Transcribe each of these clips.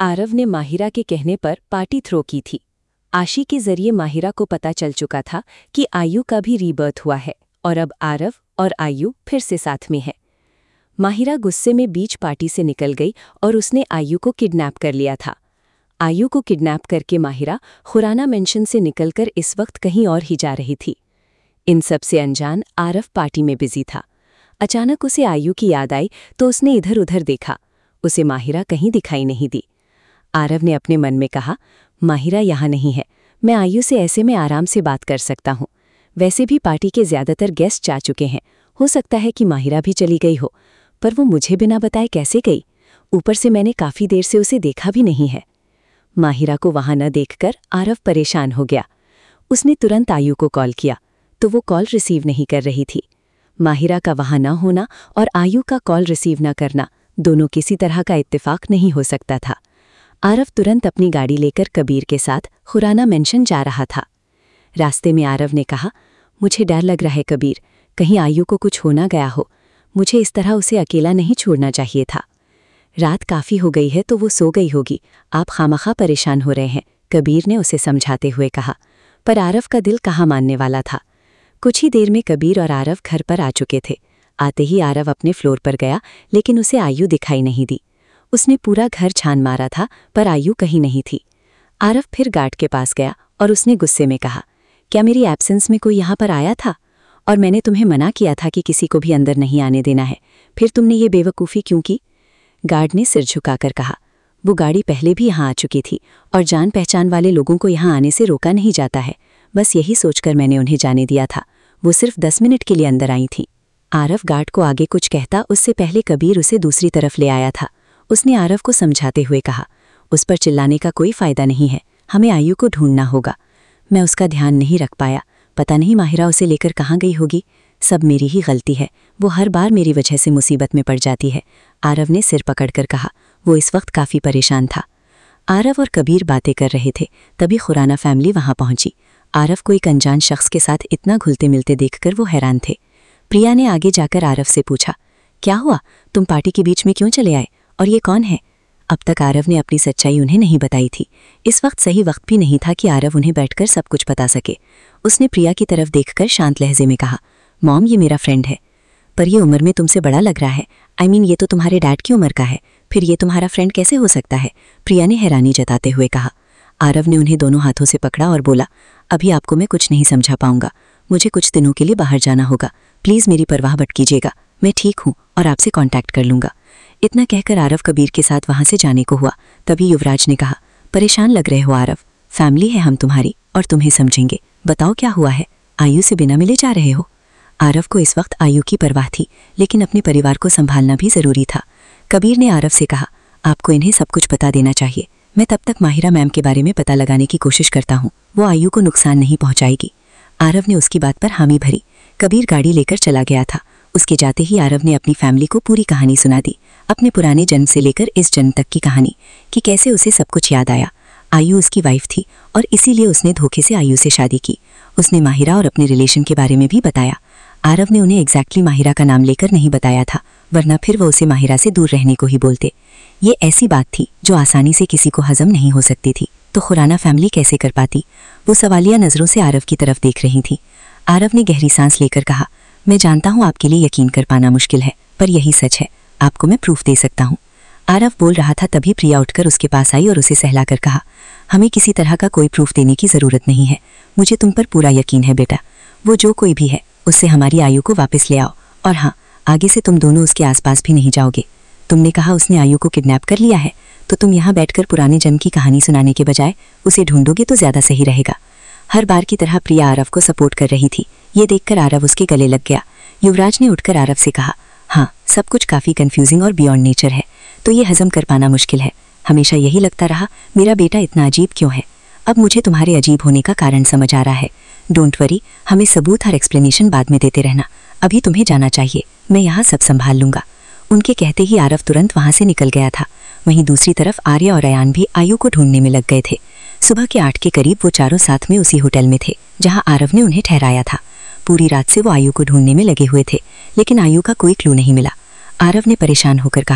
आरव ने माहिरा के कहने पर पार्टी थ्रो की थी। आशी के जरिए माहिरा को पता चल चुका था कि आयु का भी रीबर्थ हुआ है और अब आरव और आयु फिर से साथ में है। माहिरा गुस्से में बीच पार्टी से निकल गई और उसने आयु को किडनैप कर लिया था। आयु को किडनैप करके माहिरा खुराना मेंशन से निकलकर इस वक्त कहीं और ही जा रही थी। इन सब से अनजान आरव पार्टी में बिजी था। अचानक उसे आयु की याद आई तो उसने इधर उधर देखा। उसे माहिरा कहीं दिखाई नहीं दी। आरव ने अपने मन में कहा, माहिरा यहाँ नहीं है, मैं आयु से ऐसे में आराम से बात कर सकता हूँ। वैसे भी पार्टी के ज़्यादातर गेस्ट जा चुके हैं, हो सकता है कि माहिरा भी चली गई हो, पर वो मुझे बिना बताए कैसे गई? ऊपर से मैंने काफ़ी देर से उसे देखा भी नहीं है। माहिरा को वहाँ न देखकर आरव परेशान हो गया। उसने तुरंत आयु को कॉल किया तो वो कॉल रिसीव नहीं कर रही थी। माहिरा का वहाँ न होना और आयु का कॉल रिसीव न करना दोनों किसी तरह का इत्तेफाक नहीं हो सकता था। आरव तुरंत अपनी गाड़ी लेकर कबीर के साथ खुराना मेंशन जा रहा था। रास्ते में आरव ने कहा, मुझे डर लग रहा है कबीर, कहीं आयु को कुछ हो ना गया हो। मुझे इस तरह उसे अकेला नहीं छोड़ना चाहिए था। रात काफ़ी हो गई है तो वो सो गई होगी, आप खामखा परेशान हो रहे हैं, कबीर ने उसे समझाते हुए कहा। पर आरव का दिल कहाँ मानने वाला था। कुछ ही देर में कबीर और आरव घर पर आ चुके थे। आते ही आरव अपने फ्लोर पर गया, लेकिन उसे आयु दिखाई नहीं दी। उसने पूरा घर छान मारा था पर आयु कहीं नहीं थी। आरव फिर गार्ड के पास गया और उसने गुस्से में कहा, क्या मेरी एब्सेंस में कोई यहाँ पर आया था? और मैंने तुम्हें मना किया था कि किसी को भी अंदर नहीं आने देना है, फिर तुमने ये बेवकूफ़ी क्यों की? गार्ड ने सिर झुकाकर कहा, वो गाड़ी पहले भी यहाँ आ चुकी थी और जान पहचान वाले लोगों को यहाँ आने से रोका नहीं जाता है। बस यही सोचकर मैंने उन्हें जाने दिया था। वो सिर्फ 10 मिनट के लिए अंदर आई थी। आरव गार्ड को आगे कुछ कहता उससे पहले कबीर उसे दूसरी तरफ ले आया था। उसने आरव को समझाते हुए कहा, उस पर चिल्लाने का कोई फ़ायदा नहीं है, हमें आयु को ढूंढना होगा। मैं उसका ध्यान नहीं रख पाया, पता नहीं माहिरा उसे लेकर कहाँ गई होगी। सब मेरी ही गलती है, वो हर बार मेरी वजह से मुसीबत में पड़ जाती है। आरव ने सिर पकड़कर कहा। वो इस वक्त काफ़ी परेशान था। आरव और कबीर बातें कर रहे थे, तभी खुराना फैमिली वहाँ पहुंची। आरव को एक अनजान शख्स के साथ इतना घुलते मिलते देखकर वो हैरान थे। प्रिया ने आगे जाकर आरव से पूछा, क्या हुआ, तुम पार्टी के बीच में क्यों चले आए, और ये कौन है? अब तक आरव ने अपनी सच्चाई उन्हें नहीं बताई थी। इस वक्त सही वक्त भी नहीं था कि आरव उन्हें बैठकर सब कुछ बता सके। उसने प्रिया की तरफ देखकर शांत लहजे में कहा, मॉम, ये मेरा फ्रेंड है, पर ये उम्र में तुमसे बड़ा लग रहा है। ये तो तुम्हारे डैड की उम्र का है, फिर ये तुम्हारा फ्रेंड कैसे हो सकता है? प्रिया ने हैरानी जताते हुए कहा। आरव ने उन्हें दोनों हाथों से पकड़ा और बोला, अभी आपको मैं कुछ नहीं समझा पाऊंगा, मुझे कुछ दिनों के लिए बाहर जाना होगा, प्लीज़ मेरी परवाह मत कीजिएगा, मैं ठीक हूँ और आपसे कॉन्टैक्ट कर लूँगा। इतना कहकर आरव कबीर के साथ वहाँ से जाने को हुआ। तभी युवराज ने कहा, परेशान लग रहे हो आरव, फैमिली है हम तुम्हारी और तुम्हें समझेंगे, बताओ क्या हुआ है, आयु से बिना मिले जा रहे हो? आरव को इस वक्त आयु की परवाह थी, लेकिन अपने परिवार को संभालना भी ज़रूरी था। कबीर ने आरव से कहा, आपको इन्हें सब कुछ बता देना चाहिए, मैं तब तक माहिरा मैम के बारे में पता लगाने की कोशिश करता हूँ, वो आयु को नुकसान नहीं पहुँचाएगी। आरव ने उसकी बात पर हामी भरी। कबीर गाड़ी लेकर चला गया था। उसके जाते ही आरव ने अपनी फैमिली को पूरी कहानी सुना दी, अपने पुराने जन्म से लेकर इस जन्म तक की कहानी, कि कैसे उसे सब कुछ याद आया। आयु उसकी वाइफ थी और इसीलिए उसने धोखे से आयु से शादी की। उसने माहिरा और अपने रिलेशन के बारे में भी बताया। आरव ने उन्हें एग्जैक्टली माहिरा का नाम लेकर नहीं बताया था, वरना फिर वो उसे माहिरा से दूर रहने को ही बोलते। ये ऐसी बात थी जो आसानी से किसी को हजम नहीं हो सकती थी, तो खुराना फैमिली कैसे कर पाती? वो सवालिया नज़रों से आरव की तरफ देख रही थी। आरव ने गहरी सांस लेकर कहा, मैं जानता हूँ आपके लिए यकीन कर पाना मुश्किल है, पर यही सच है, आपको मैं प्रूफ दे सकता हूँ। आरव बोल रहा था तभी प्रिया उठकर उसके पास आई और उसे सहलाकर कहा, हमें किसी तरह का कोई प्रूफ देने की ज़रूरत नहीं है, मुझे तुम पर पूरा यकीन है बेटा। वो जो कोई भी है उससे हमारी आयु को वापस ले आओ, और हाँ, आगे से तुम दोनों उसके आसपास भी नहीं जाओगे। तुमने कहा उसने आयु को किडनैप कर लिया है, तो तुम यहाँ बैठकर पुराने जन्म की कहानी सुनाने के बजाय उसे ढूंढोगे तो ज़्यादा सही रहेगा। हर बार की तरह प्रिया आरव को सपोर्ट कर रही थी। ये देखकर आरव उसके गले लग गया। युवराज ने उठकर आरव से कहा, हाँ, सब कुछ काफ़ी कंफ्यूजिंग और बियॉन्ड नेचर है, तो ये हजम कर पाना मुश्किल है। हमेशा यही लगता रहा मेरा बेटा इतना अजीब क्यों है, अब मुझे तुम्हारे अजीब होने का कारण समझ आ रहा है। डोंट वरी, हमें सबूत और एक्सप्लेनेशन बाद में देते रहना, अभी तुम्हें जाना चाहिए, मैं यहाँ सब संभाल लूँगा। उनके कहते ही आरव तुरंत वहाँ से निकल गया था। वहीं दूसरी तरफ आर्या और अयान भी आयु को ढूंढने में लग गए थे। सुबह के 8 के करीब वो चारों साथ में उसी होटल में थे जहाँ आरव ने उन्हें ठहराया था। पूरी रात से वो आयु को ढूंढने में लगे हुए थे, लेकिन आयु का कोई क्लू नहीं मिला। आरव ने परेशान होकर कहा,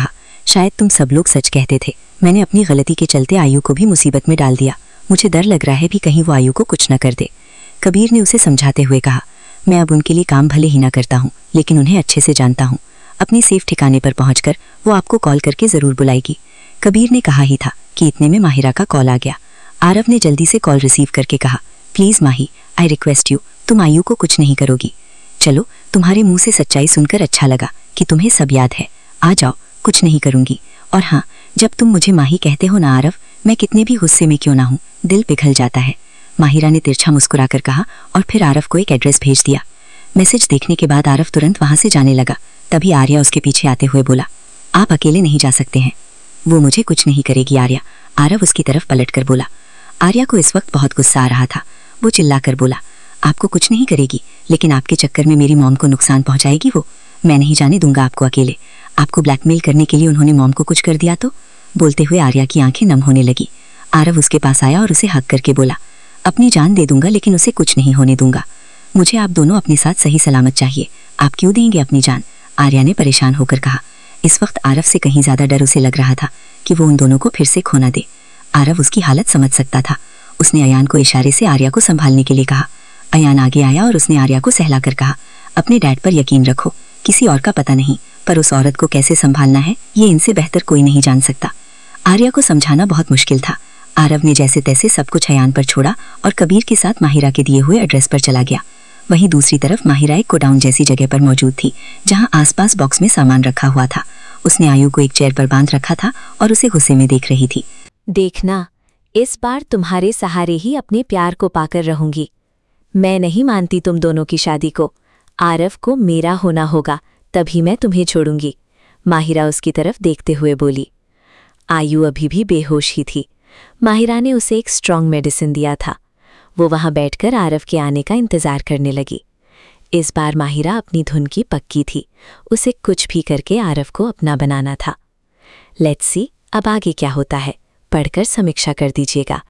शायद तुम सब लोग सच कहते थे। मैंने अपनी गलती के चलते आयु को भी मुसीबत में डाल दिया। मुझे डर लग रहा है भी कहीं वो आयु को कुछ न कर दे। कबीर ने उसे समझाते हुए कहा, मैं अब उनके लिए काम भले ही ना करता हूँ, लेकिन उन्हें अच्छे से जानता हूँ। अपनी सेफ ठिकाने पर पहुंचकर वो आपको कॉल करके ज़रूर बुलाएगी। कबीर ने कहा ही था कि इतने में माहिरा का कॉल आ गया। आरव ने जल्दी से कॉल रिसीव करके कहा, please Mahi, I request you, तुम आयु को कुछ नहीं करोगी। चलो, तुम्हारे मुंह से सच्चाई सुनकर अच्छा लगा कि तुम्हें सब याद है। आ जाओ, कुछ नहीं करूंगी। और हाँ, जब तुम मुझे माही कहते हो ना आरव, मैं कितने भी गुस्से में क्यों ना हूँ, दिल पिघल जाता है। माहिरा ने तिरछा मुस्कुराकर कहा और फिर आरव को एक एड्रेस भेज दिया। मैसेज देखने के बाद आरव तुरंत वहां से जाने लगा। तभी आर्या उसके पीछे आते हुए बोला, आप अकेले नहीं जा सकते हैं। वो मुझे कुछ नहीं करेगी आर्या। आरव उसकी तरफ पलटकर बोला। आर्या को इस वक्त बहुत गुस्सा आ रहा था। वो चिल्लाकर बोला, आपको कुछ नहीं करेगी, लेकिन आपके चक्कर में मेरी मॉम को नुकसान पहुंचाएगी वो। मैं नहीं जाने दूंगा आपको अकेले। आपको ब्लैकमेल करने के लिए उन्होंने मॉम को कुछ कर दिया तो? बोलते हुए आर्या की आंखें नम होने लगी। आरव उसके पास आया और उसे हक करके बोला, अपनी जान दे दूंगा लेकिन उसे कुछ नहीं होने दूंगा। मुझे आप दोनों अपने साथ सही सलामत चाहिए। आप क्यों देंगे अपनी जान? आर्या ने परेशान होकर कहा। इस वक्त आरव से कहीं ज्यादा डर उसे लग रहा था कि वो उन दोनों को फिर से खो ना दे। आरव उसकी हालत समझ सकता था। उसने अयान को इशारे से आर्या को संभालने के लिए कहा। अयान आगे आया और उसने आर्या को सहलाकर कहा, अपने डैड पर यकीन रखो, किसी और का पता नहीं, पर उस औरत को कैसे संभालना है ये इनसे बेहतर कोई नहीं जान सकता। आर्या को समझाना बहुत मुश्किल था। आरव ने जैसे तैसे सब कुछ अयान पर छोड़ा और कबीर के साथ माहिरा के दिए हुए एड्रेस पर चला गया। वहीं दूसरी तरफ माहिरा एक गोडाउन जैसी जगह पर मौजूद थी, जहां आसपास बॉक्स में सामान रखा हुआ था। उसने आयु को एक चेयर पर बांध रखा था और उसे गुस्से में देख रही थी। देखना, इस बार तुम्हारे सहारे ही अपने प्यार को पाकर रहूंगी। मैं नहीं मानती तुम दोनों की शादी को। आरव को मेरा होना होगा, तभी मैं तुम्हें छोड़ूंगी। माहिरा उसकी तरफ देखते हुए बोली। आयु अभी भी बेहोश ही थी। माहिरा ने उसे एक स्ट्रॉन्ग मेडिसिन दिया था। वो वहां बैठकर आरव के आने का इंतजार करने लगी। इस बार माहिरा अपनी धुन की पक्की थी। उसे कुछ भी करके आरव को अपना बनाना था। लेट्स सी अब आगे क्या होता है, पढ़कर समीक्षा कर दीजिएगा।